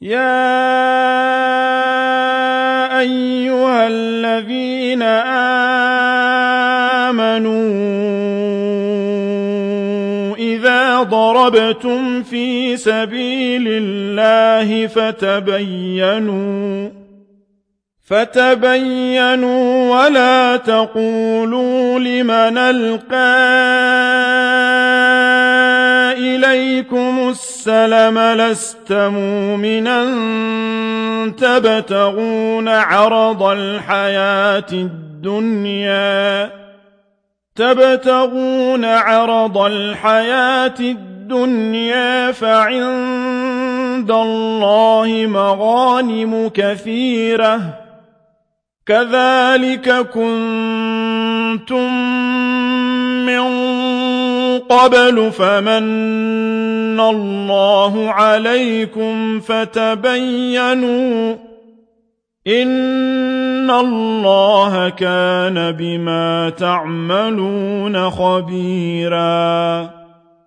يا أيها الذين آمنوا إذا ضربتم في سبيل الله فتبينوا ولا تقولوا لمن ألقى إليكم السلم لست مؤمنا تبتغون عرض الحياة الدنيا فعند الله مغانم كثيرة كذلك كنتم من قبل فمن الله عليكم فتبينوا إن الله كان بما تعملون خبيرا